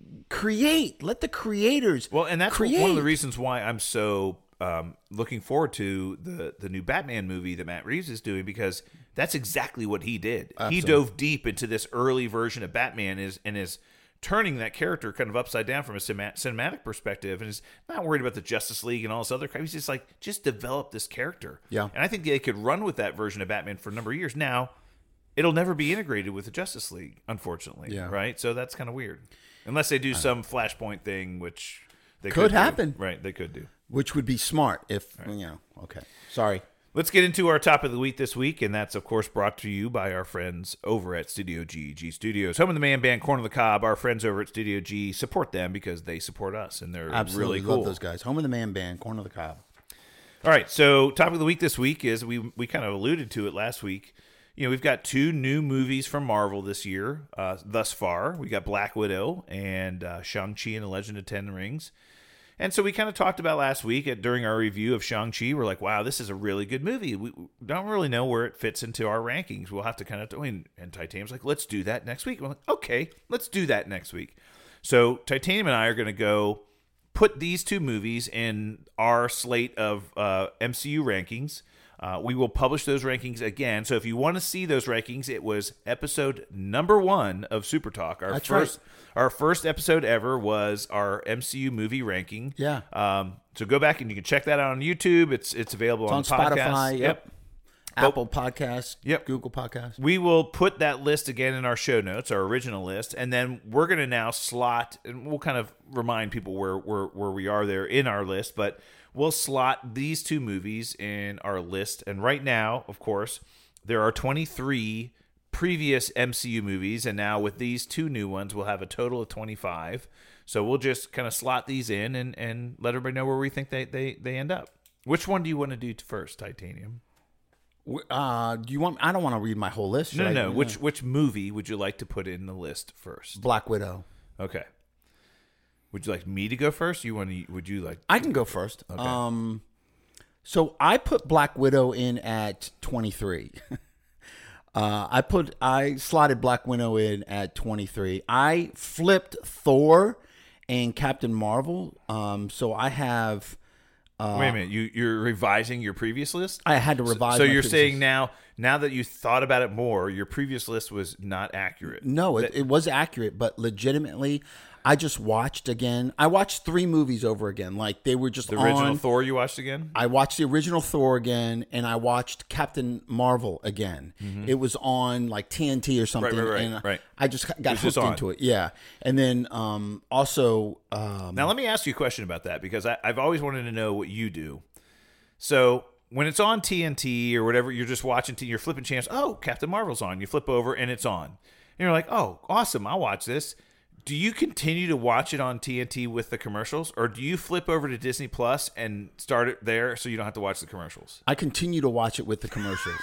create. Let the creators Well, and that's create. one of the reasons why I'm so looking forward to the new Batman movie that Matt Reeves is doing, because that's exactly what he did. Absolutely. He dove deep into this early version of Batman and is turning that character kind of upside down from a cinematic perspective, and is not worried about the Justice League and all this other crap. He's just like, just develop this character. Yeah. And I think they could run with that version of Batman for a number of years. Now, it'll never be integrated with the Justice League, unfortunately. Yeah. Right? So that's kind of weird. Unless they do some Flashpoint thing, which they could happen. Right, they could do. Which would be smart if, okay. Sorry. Let's get into our top of the week this week, and that's, of course, brought to you by our friends over at Studio G Studios. Home of the Man Band, Corn on the Cob. Our friends over at Studio G, support them because they support us, and they're absolutely really cool. Love those guys. Home of the Man Band, Corn on the Cob. All right, so top of the week this week is, we kind of alluded to it last week. We've got 2 new movies from Marvel this year thus far. We got Black Widow and Shang-Chi and the Legend of Ten Rings. And so we kind of talked about last week during our review of Shang-Chi. We're like, wow, this is a really good movie. We don't really know where it fits into our rankings. We'll have to kind of, and Titanium's like, let's do that next week. We're like, okay, let's do that next week. So Titanium and I are going to go put these 2 movies in our slate of MCU rankings. We will publish those rankings again. So if you want to see those rankings, it was episode number 1 of Super Talk. Our first episode ever was our MCU movie ranking. Yeah. So go back and you can check that out on YouTube. It's available on Spotify. Yep. Apple Podcasts. Yep. Google Podcasts. We will put that list again in our show notes, our original list, and then we're going to now slot, and we'll kind of remind people where we are there in our list, but we'll slot these two movies in our list. And right now, of course, there are 23 previous MCU movies, and now with these two new ones, we'll have a total of 25. So we'll just kind of slot these in and let everybody know where we think they end up. Which one do you want to do first, Titanium? Do you want? I don't want to read my whole list. No. Which movie would you like to put in the list first? Black Widow. Okay. Would you like me to go first? Would you like? I can go first. Okay. So I put Black Widow in at 23. I slotted Black Widow in at 23. I flipped Thor and Captain Marvel. So I have. Wait a minute, you're revising your previous list? I had to revise. So you're saying now that you thought about it more, your previous list was not accurate? No, it was accurate, but legitimately, I just watched again. I watched 3 movies over again. Like they were just the original Thor you watched again? I watched the original Thor again, and I watched Captain Marvel again. Mm-hmm. It was on like TNT or something. Right. I just got hooked into it. Yeah. And then also... now, let me ask you a question about that, because I've always wanted to know what you do. So when it's on TNT or whatever, you're just watching, you're flipping channels. Oh, Captain Marvel's on. You flip over, and it's on. And you're like, oh, awesome, I'll watch this. Do you continue to watch it on TNT with the commercials, or do you flip over to Disney Plus and start it there so you don't have to watch the commercials? I continue to watch it with the commercials.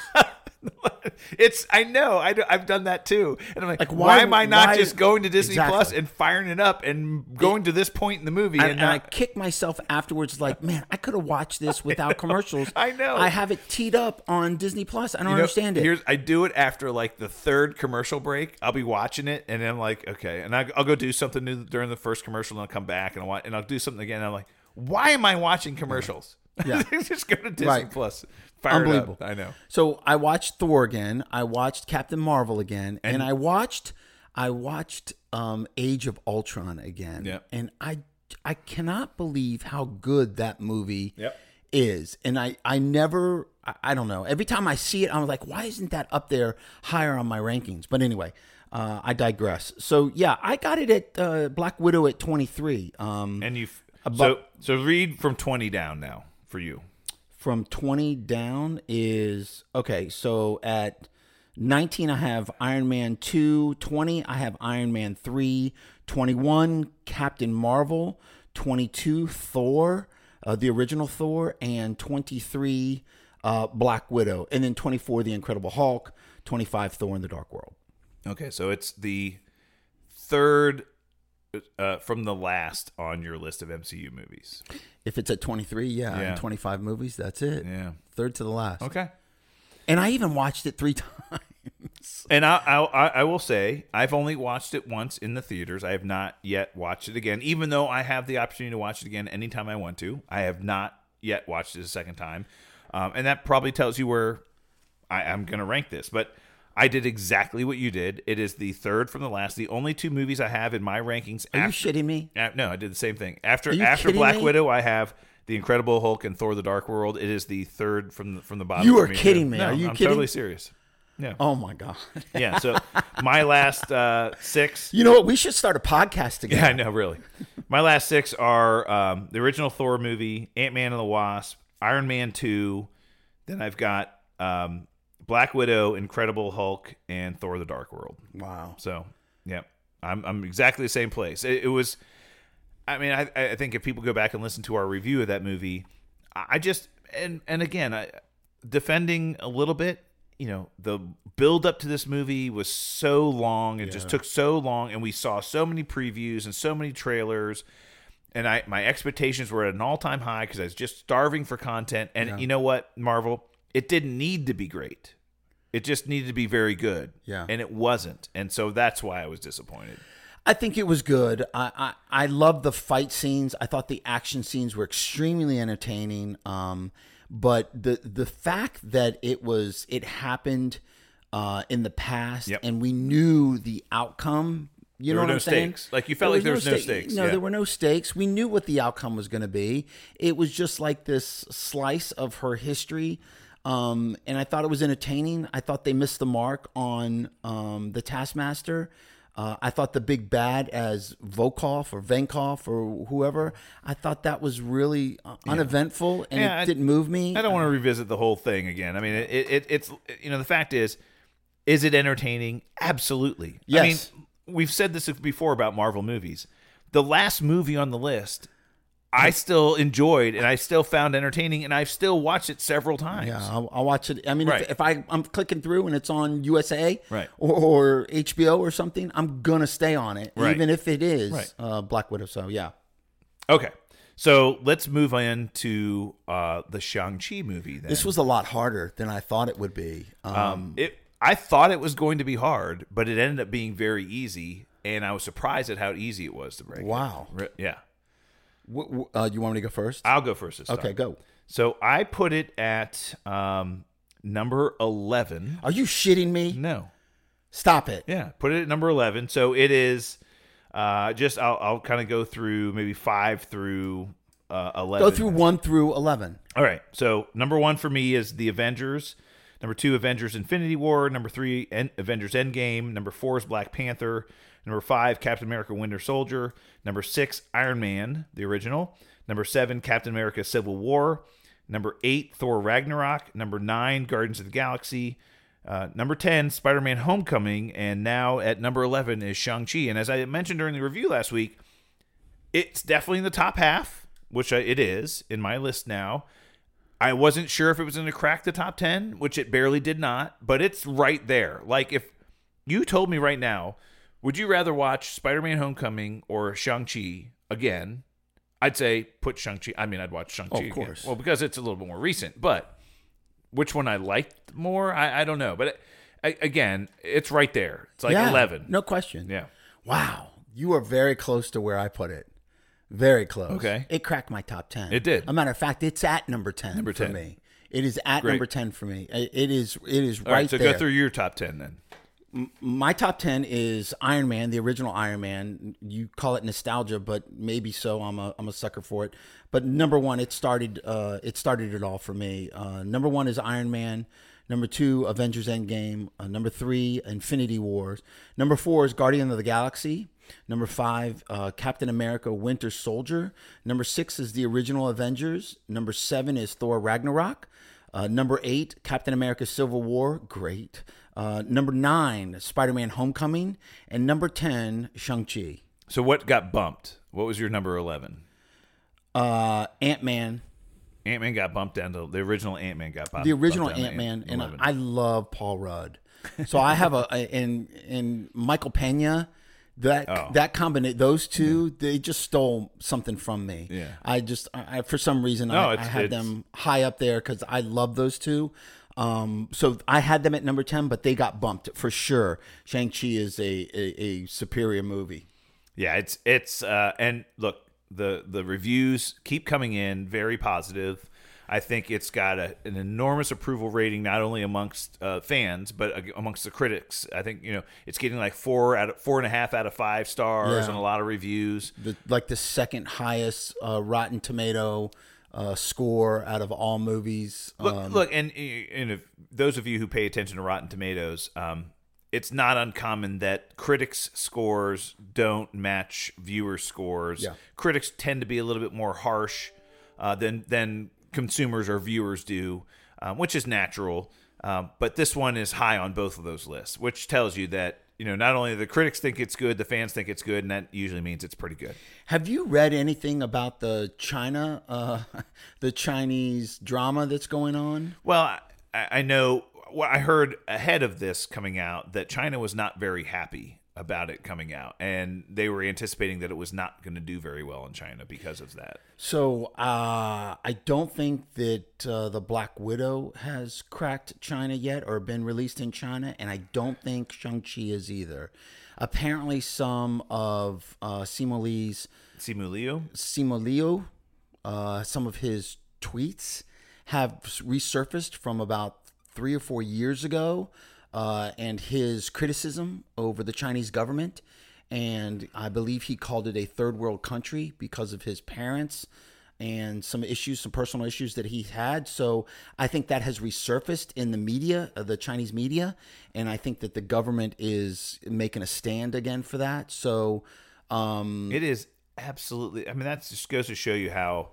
I know. I've done that too. And I'm like why am I not just going to Disney Plus and firing it up and going to this point in the movie? And I kick myself afterwards like, man, I could have watched this without commercials. I know. I have it teed up on Disney Plus. I don't understand it. I do it after like the 3rd commercial break. I'll be watching it and I'm like, okay. And I'll go do something new during the first commercial and I'll come back and I'll do something again. And I'm like, why am I watching commercials? Yeah. Just go to Disney Plus. Fire Unbelievable. It up. I know. So I watched Thor again. I watched Captain Marvel again, and I watched Age of Ultron again. Yep. And I cannot believe how good that movie is. And I don't know. Every time I see it, I'm like, why isn't that up there higher on my rankings? But anyway, I digress. So yeah, I got it at Black Widow at 23. And so read from 20 down now for you. From 20 down is, okay, so at 19 I have Iron Man 2, 20 I have Iron Man 3, 21 Captain Marvel, 22 Thor, the original Thor, and 23 Black Widow, and then 24 The Incredible Hulk, 25 Thor in the Dark World. Okay, so it's the 3rd from the last on your list of MCU movies. If it's at 23, and 25 movies, that's it. Yeah. 3rd to the last. Okay. And I even watched it 3 times. And I will say, I've only watched it once in the theaters. I have not yet watched it again, even though I have the opportunity to watch it again anytime I want to. I have not yet watched it a second time. And that probably tells you where I'm going to rank this. But I did exactly what you did. It is the 3rd from the last. The only 2 movies I have in my rankings. Are you shitting me? No, I did the same thing. After Black Widow, I have The Incredible Hulk and Thor: The Dark World. It is the 3rd from the bottom. You are kidding me. No, are you I'm kidding? Totally serious. Yeah. Oh my god. Yeah. So my last 6. You know what? We should start a podcast together. Yeah, I know. Really. My last 6 are the original Thor movie, Ant-Man and the Wasp, Iron Man 2. Then I've got Black Widow, Incredible Hulk, and Thor: The Dark World. Wow. So, yeah, I'm exactly the same place. It was. I mean, I think if people go back and listen to our review of that movie, I just and again, defending a little bit. You know, the build up to this movie was so long and just took so long, and we saw so many previews and so many trailers, and my expectations were at an all-time high because I was just starving for content. And you know what, Marvel, it didn't need to be great. It just needed to be very good. Yeah. And it wasn't. And so that's why I was disappointed. I think it was good. I loved the fight scenes. I thought the action scenes were extremely entertaining. But the fact that it happened in the past and we knew the outcome, you know what I'm saying? Stakes. Like you felt like there was no stakes. No, there were no stakes. We knew what the outcome was going to be. It was just like this slice of her history. And I thought it was entertaining. I thought they missed the mark on the Taskmaster. I thought the big bad as Volkov or Venkov or whoever, I thought that was really uneventful, and it didn't move me. I don't want to revisit the whole thing again. I mean, it's the fact is it entertaining? Absolutely. Yes. I mean, we've said this before about Marvel movies. The last movie on the list, I still enjoyed, and I still found entertaining, and I've still watched it several times. Yeah, I'll watch it. I mean, Right. if I'm clicking through and it's on USA Right. or HBO or something, I'm going to stay on it, Right. even if it is Right. Black Widow. So, yeah. Okay. So let's move on to the Shang-Chi movie then. This was a lot harder than I thought it would be. I thought it was going to be hard, but it ended up being very easy, and I was surprised at how easy it was to break. Wow. Yeah. You want me to go first? I'll go first this time. Okay, go. So I put it at number 11. Are you shitting me? No. Stop it. Yeah, put it at number 11. So it is I'll kind of go through maybe 5 through 11. Go through 1 through 11. All right. So number 1 for me is The Avengers. Number 2, Avengers Infinity War. Number 3, Avengers Endgame. Number 4 is Black Panther. Number 5, Captain America Winter Soldier. Number 6, Iron Man, the original. Number 7, Captain America Civil War. Number 8, Thor Ragnarok. Number 9, Guardians of the Galaxy. Number 10, Spider-Man Homecoming. And now at number 11 is Shang-Chi. And as I mentioned during the review last week, it's definitely in the top half, which it is in my list now. I wasn't sure if it was going to crack the top 10, which it barely did not, but it's right there. Like, if you told me right now, would you rather watch Spider-Man Homecoming or Shang-Chi again? I'd say put Shang-Chi. I mean, I'd watch Shang-Chi Of course. again. Well, because it's a little bit more recent, but which one I liked more, I don't know. But again, it's right there. It's like 11. No question. Yeah. Wow. You are very close to where I put it. Very close. Okay. It cracked my top 10. It did. As a matter of fact, it's at number 10 Number 10. for me. It is at Great. number 10 for me. It is All right, so there. go through your top 10 then. My top 10 is Iron Man, the original Iron Man. You call it nostalgia, but maybe so. I'm a sucker for it. But number 1, it started it all for me. Number 1 is Iron Man. Number 2, Avengers Endgame. Number 3, Infinity Wars. Number 4 is Guardian of the Galaxy. Number 5, Captain America Winter Soldier. Number 6 is the original Avengers. Number 7 is Thor Ragnarok. Number 8, Captain America Civil War. Great. Number 9, Spider-Man Homecoming. And number 10, Shang-Chi. So what got bumped? What was your number 11? Ant-Man. Ant-Man got bumped down to the original Ant-Man got bumped. The original bumped down to Ant-Man. And 11. I love Paul Rudd. So I have in Michael Pena. That combination, those two, they just stole something from me. Yeah. I for some reason, I had them high up there because I love those two. So I had them at number 10, but they got bumped for sure. Shang-Chi is a superior movie. Yeah, it's and look, the reviews keep coming in very positive. I think it's got an enormous approval rating, not only amongst fans, but amongst the critics. I think, it's getting like 4.5 out of 5 stars on a lot of reviews. The second highest Rotten Tomato score out of all movies. Look, and if those of you who pay attention to Rotten Tomatoes, it's not uncommon that critics' scores don't match viewer scores. Yeah. Critics tend to be a little bit more harsh than consumers or viewers do, which is natural. But this one is high on both of those lists, which tells you that, not only the critics think it's good, the fans think it's good, and that usually means it's pretty good. Have you read anything about the Chinese drama that's going on? Well, I know. Well, I heard ahead of this coming out that China was not very happy about it coming out, and they were anticipating that it was not going to do very well in China because of that. So I don't think that the Black Widow has cracked China yet or been released in China, and I don't think Shang-Chi is either. Apparently, some of Simu Liu, some of his tweets have resurfaced from about 3 or 4 years ago. And his criticism over the Chinese government. And I believe he called it a third world country because of his parents and some issues, some personal issues that he had. So I think that has resurfaced in the media, the Chinese media, and I think that the government is making a stand again for that. So it is absolutely. I mean, that just goes to show you how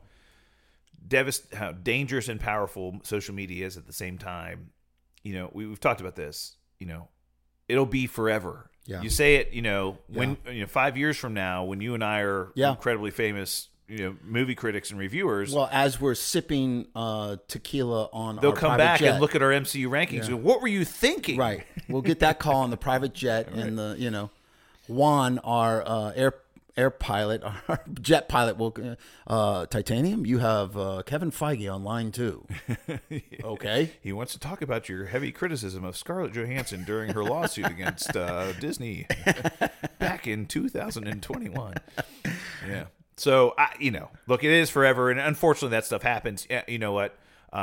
dangerous and powerful social media is at the same time. You know, we've talked about this. You know, it'll be forever. Yeah. You say it, when 5 years from now, when you and I are incredibly famous, movie critics and reviewers. Well, as we're sipping tequila on, they'll our come private back jet. and look at our MCU rankings. And what were you thinking? Right. We'll get that call on the private jet, and the Juan, our air pilot, our jet pilot, will Titanium. You have Kevin Feige on line 2. Okay. He wants to talk about your heavy criticism of Scarlett Johansson during her lawsuit against Disney back in 2021. Yeah. So look, it is forever, and unfortunately, that stuff happens. You know what?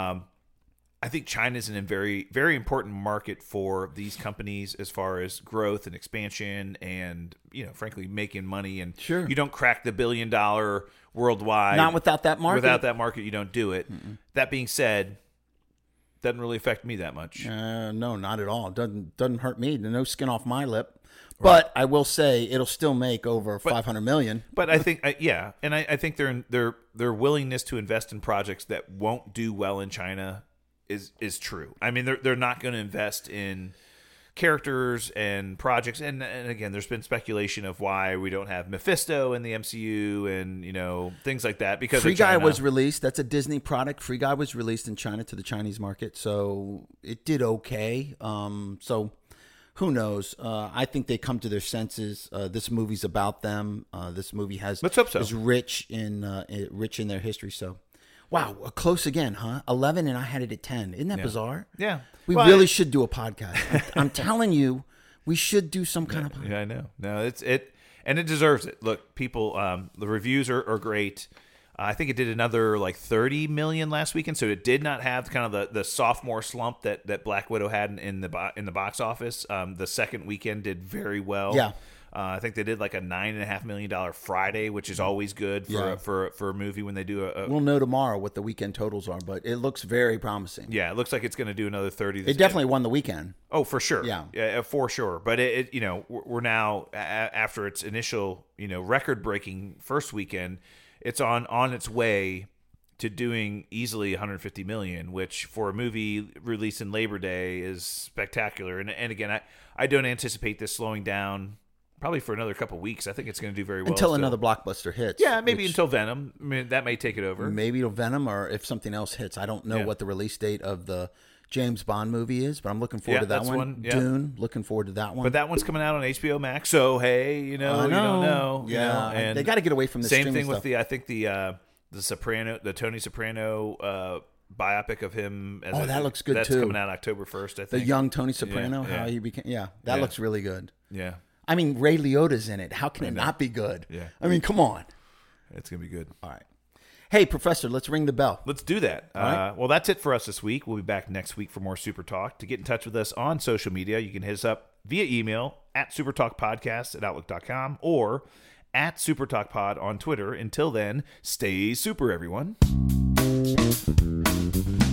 I think China's in a very, very important market for these companies as far as growth and expansion and, frankly, making money. And sure, you don't crack the $1 billion worldwide. Not without that market. Without that market, you don't do it. Mm-mm. That being said, doesn't really affect me that much. No, not at all. Doesn't hurt me. No skin off my lip. But I will say it'll still make over $500 million. But I think, and I think their willingness to invest in projects that won't do well in China is true. I mean, they're not going to invest in characters and projects, and again, there's been speculation of why we don't have Mephisto in the MCU and things like that because Free Guy was released. That's a Disney product. Free Guy was released in China to the Chinese market, so it did okay. So who knows? I think they come to their senses. This movie's about them. This movie let's hope so. is rich in their history. So. Wow, close again, huh? 11, and I had it at 10. Isn't that bizarre? Yeah. We really should do a podcast. I'm telling you, we should do some kind of podcast. Yeah, I know. No, and it deserves it. Look, people, the reviews are great. I think it did another like 30 million last weekend, so it did not have kind of the sophomore slump that Black Widow had in the box office. The second weekend did very well. Yeah. I think they did like a $9.5 million Friday, which is always good for a movie when they do a. We'll know tomorrow what the weekend totals are, but it looks very promising. Yeah, it looks like it's going to do another 30. It definitely won the weekend. Oh, for sure. Yeah, for sure. But it we're now after its initial record-breaking first weekend, it's on its way to doing easily 150 million, which for a movie released in Labor Day is spectacular. And again, I don't anticipate this slowing down. Probably for another couple of weeks. I think it's going to do very well. Until another blockbuster hits. Yeah, maybe until Venom. I mean, that may take it over. Maybe till Venom, or if something else hits. I don't know what the release date of the James Bond movie is, but I'm looking forward to that one. Yeah. Dune, looking forward to that one. But that one's coming out on HBO Max, so hey, you don't know. Yeah, and they got to get away from the same thing stuff. with the Soprano, the Tony Soprano biopic of him. That looks good that's too. That's coming out October 1st, I think. The young Tony Soprano, how he became. Yeah, that looks really good. Yeah. I mean, Ray Liotta's in it. How can it not be good? Yeah. I mean, come on. It's going to be good. All right. Hey, Professor, let's ring the bell. Let's do that. Right. Well, that's it for us this week. We'll be back next week for more Super Talk. To get in touch with us on social media, you can hit us up via email at supertalkpodcast@outlook.com or at supertalkpod on Twitter. Until then, stay super, everyone.